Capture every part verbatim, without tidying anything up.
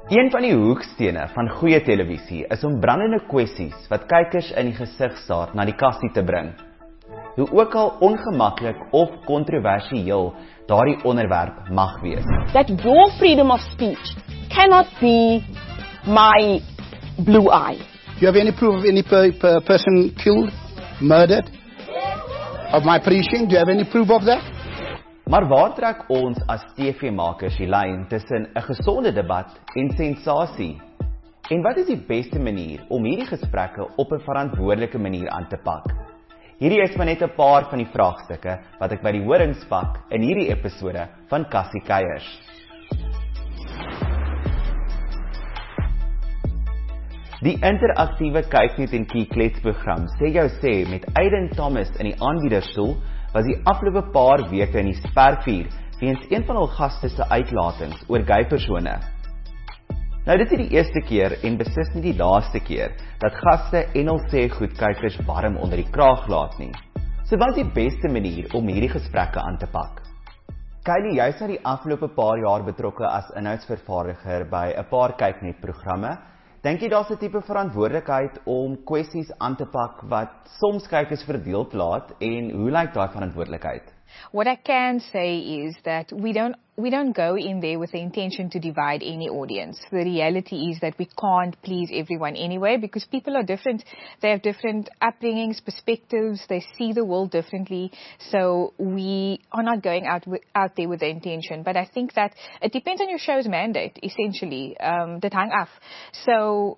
Een van die hoekstene van goeie televisie is om brandende kwessies wat kykers in die gesig staar na die kassie te bring. Hoe ook al ongemaklik of kontroversieel daardie onderwerp mag wees. That your freedom of speech cannot be my blue eye. Do you have any proof of any per, per person killed, murdered? Of my preaching? Do you have any proof of that? Maar waar trek ons as T V-makers die lyn tussen 'n gesonde debat en sensasie? En wat is die beste manier om hierdie gesprekke op 'n verantwoordelike manier aan te pak? Hierdie is maar net 'n paar van die vraagstukke wat ek by die horings pak in hierdie episode van Kassie Kuiers. Die interaktiewe Kyknet en Klets program Sê Jou Sê met Aiden Thomas in die aanbiederstoel was die afgelope paar weke in die spervuur weens een van hul gaste se uitlatings oor gay persone. Nou dit is die eerste keer en beslis nie die laaste keer dat gaste en hul sê goed kykers warm onder die kraag laat nie. So wat is die beste manier om hierdie gesprekke aan te pak? Kylie, jy is nou die afgelope paar jaar betrokke as inhoudsvervaardiger by 'n paar Kyknet programme. Dink jy daar's 'n tipe verantwoordelikheid om kwessies aan te pak wat soms kykers verdeeld laat en hoe lyk daai verantwoordelikheid? What I can say is that we don't we don't go in there with the intention to divide any audience. The reality is that we can't please everyone anyway because people are different. They have different upbringings, perspectives, they see the world differently. So we are not going out with, out there with the intention. But I think that it depends on your show's mandate, essentially. Um, dit hang af. So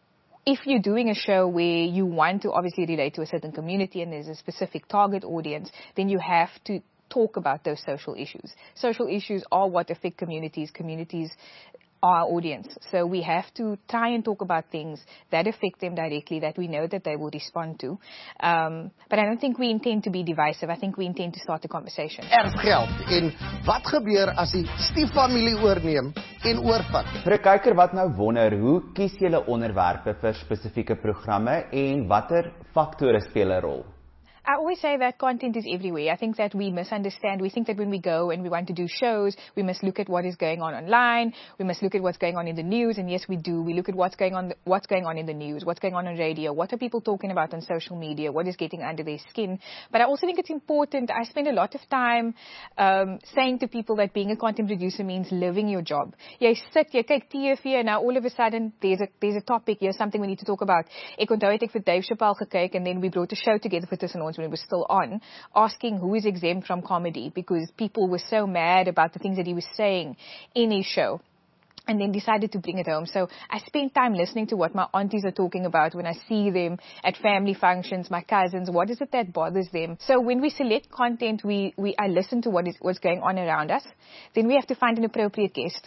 if you're doing a show where you want to obviously relate to a certain community and there's a specific target audience, then you have to talk about those social issues. Social issues are what affect communities. Communities are our audience. So we have to try and talk about things that affect them directly, that we know that they will respond to. Um, but I don't think we intend to be divisive. I think we intend to start a conversation. Erfgeld. En wat gebeur as die stieffamilie oorneem en oorvat? Vir 'n kyker wat nou wonder, hoe kies julle onderwerpe vir spesifieke programme en watter faktore speel 'n rol? I always say that content is everywhere. I think that we misunderstand. We think that when we go and we want to do shows, we must look at what is going on online. We must look at what's going on in the news. And yes, we do. We look at what's going on, what's going on in the news, what's going on on radio, what are people talking about on social media, what is getting under their skin. But I also think it's important. I spend a lot of time um, saying to people that being a content producer means living your job. Jy sit, jy kyk T V and now all of a sudden there's a, there's a topic, here's something we need to talk about. Ek onthou het ek vir Dave Chappelle gekyk and then we brought a show together for Tussen Ons when it was still on, asking who is exempt from comedy because people were so mad about the things that he was saying in his show. And then decided to bring it home. So I spend time listening to what my aunties are talking about when I see them at family functions, my cousins, what is it that bothers them. So when we select content, we, we I listen to what is what's going on around us. Then we have to find an appropriate guest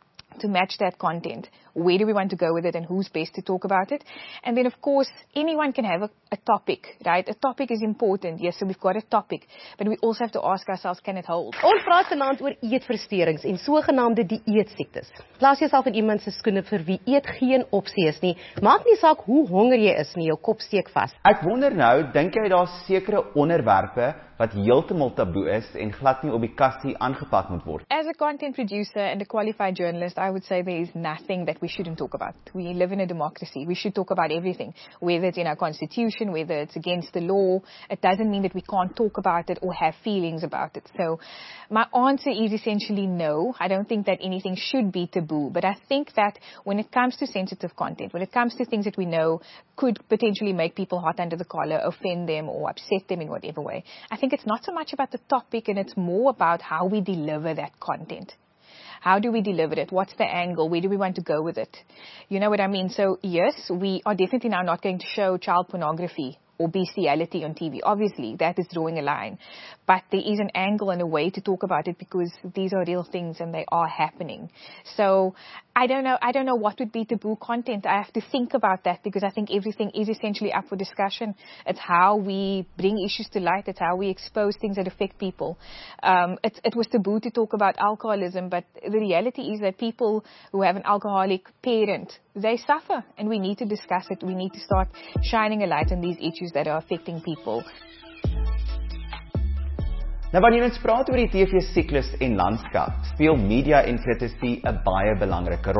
to match that content. Where do we want to go with it and who's best to talk about it? And then of course, anyone can have a, a topic, right? A topic is important. Yes, so we've got a topic, but we also have to ask ourselves, can it hold? Ons praat vanaand oor eetversteurings en sogenaamde dieetsiektes. Plaas jouself in iemand se skoene vir wie eet geen opsie is nie. Maak nie saak hoe honger jy is nie, jou kop steek vas. Ek wonder nou, dink jy daar's sekere onderwerpe wat heeltemal taboe is en glad nie op die kassie aangepak moet word? As a content producer and a qualified journalist, I would say there is nothing that we shouldn't talk about. We live in a democracy. We should talk about everything, whether it's in our constitution, whether it's against the law. It doesn't mean that we can't talk about it or have feelings about it. So my answer is essentially no. I don't think that anything should be taboo, but I think that when it comes to sensitive content, when it comes to things that we know could potentially make people hot under the collar, offend them or upset them in whatever way, I think it's not so much about the topic and it's more about how we deliver that content. How do we deliver it? What's the angle? Where do we want to go with it? You know what I mean? So yes, we are definitely now not going to show child pornography or bestiality on T V. Obviously, that is drawing a line. But there is an angle and a way to talk about it because these are real things and they are happening. So I don't know, I don't know what would be taboo content. I have to think about that because I think everything is essentially up for discussion. It's how we bring issues to light. It's how we expose things that affect people. Um, it, it was taboo to talk about alcoholism, but the reality is that people who have an alcoholic parent, they suffer and we need to discuss it. We need to start shining a light on these issues that are affecting people. Nou wanneer ons praat oor die T V-siklus en landskap, speel media en kritisie 'n baie belangrike rol.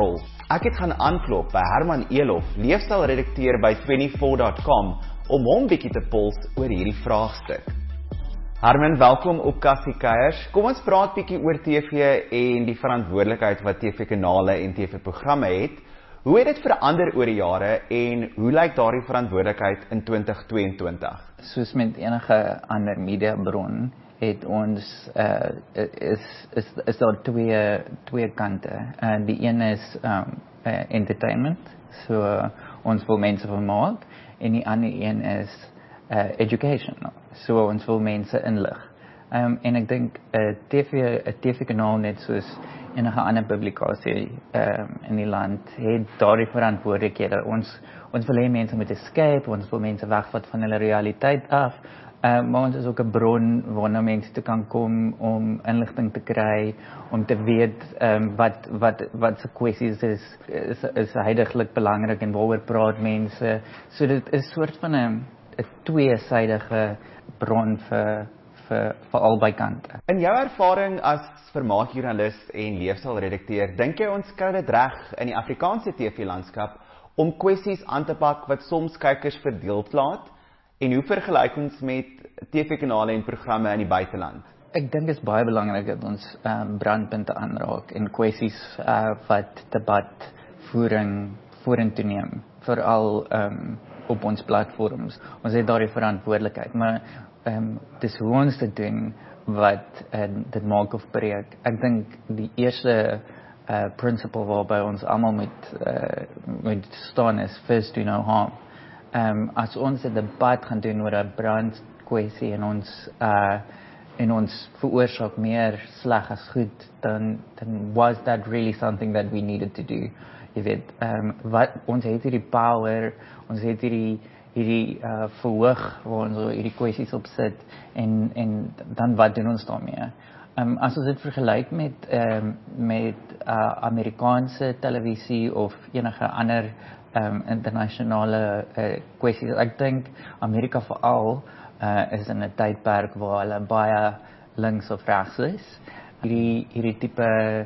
Ek het gaan aanklop by Herman Elof, leefstylredakteur by twenty-four dot com, om hom bietjie te pols oor hierdie vraagstuk. Herman, welkom op Kassie Kuiers. Kom ons praat bietjie oor T V en die verantwoordelikheid wat T V-kanale en T V-programme het. Hoe het dit verander oor die jare en hoe lyk daardie verantwoordelikheid in twenty twenty-two? Soos met enige ander mediabron het ons uh, is is is daar twee twee kante. Uh, die een is um, uh, entertainment, so uh, ons wil mense vermaak, en die ander een is uh, education, so ons wil mense inlig. Um, en ek dink 'n uh, T V 'n T V-kanaal net soos enige ander publikasie um, in die land het daardie verantwoordelikhede. Ons ons wil hê mense moet escape, ons wil mense wegvat van hulle realiteit af. Uh, maar ons is ook 'n bron waarna mense toe kan kom om inligting te kry, om te weet um, wat wat wat se kwessies is is is heidaglik belangrik en waaroor praat mense. So dit is 'n soort van 'n 'n tweesydige bron vir vir vir albei kante. In jou ervaring as vermaakjoernalis en leefstylredakteur, dink jy ons kry dit reg in die Afrikaanse T V-landskap om kwessies aan te pak wat soms kykers verdeeld laat? En hoe vergelyk ons met T V-kanale en programme in die buiteland? Ek dink dit is baie belangrik dat ons um, brandpunte aanraak en kwessies uh, wat debat voering vorentoe neem, veral um, op ons platforms. Ons het daardie verantwoordelikheid, maar um, dis hoe ons dit doen wat uh, dit maak of breek. Ek dink die eerste uh, principle waarby ons almal moet uh, moet staan is first do no harm. Um, as ons 'n debat gaan doen oor 'n brandkwessie en ons uh, en ons veroorsaak meer sleg as goed, dan then was that really something that we needed to do? Jy weet, um, wat ons het hierdie power, ons het hierdie hierdie uh, verhoog waar ons hierdie kwessies op sit, en en dan wat doen ons daarmee? Um, as ons dit vergelyk met um, met uh, Amerikaanse televisie of enige ander Um, internasionale uh, kwessies. Ek dink Amerika veral uh, is in 'n tydperk waar hulle baie links of regs is. Hierdie hierdie tipe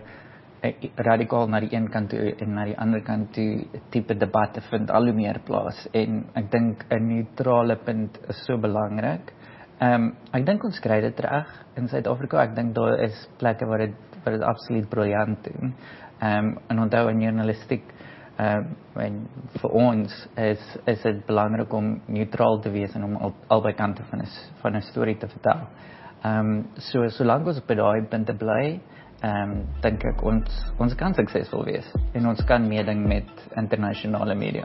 uh, radikaal na die een kant toe en na die ander kant toe tipe debatte vind al hoe meer plaas, en ek dink 'n neutrale punt is so belangrik. Um, ek dink ons kry dit reg in Suid-Afrika. Ek dink daar is plekke waar dit waar dit absoluut briljant doen. Um, en onthou in journalistiek Uh, en vir ons is is dit belangrik om neutraal te wees en om al, albei kante van 'n van 'n storie te vertel. Ehm um, so solank ons op daai punte bly, ehm um, dink ek ons ons kan suksesvol wees en ons kan meeding met internasionale media.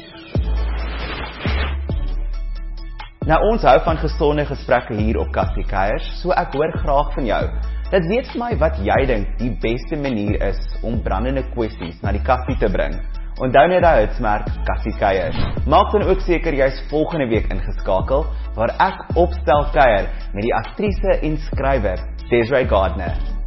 Nou, ons hou van gesonde gesprekke hier op Kassie Kuiers, so ek hoor graag van jou. Dit weet vir my wat jy dink die beste manier is om brandende kwessies na die kassie te bring. Onthou net daai hitsmerk Kassie Kuiers. Maak dan ook seker jy's volgende week ingeskakel waar ek opstel kuier met die aktrise en skrywer Desiree Gardner.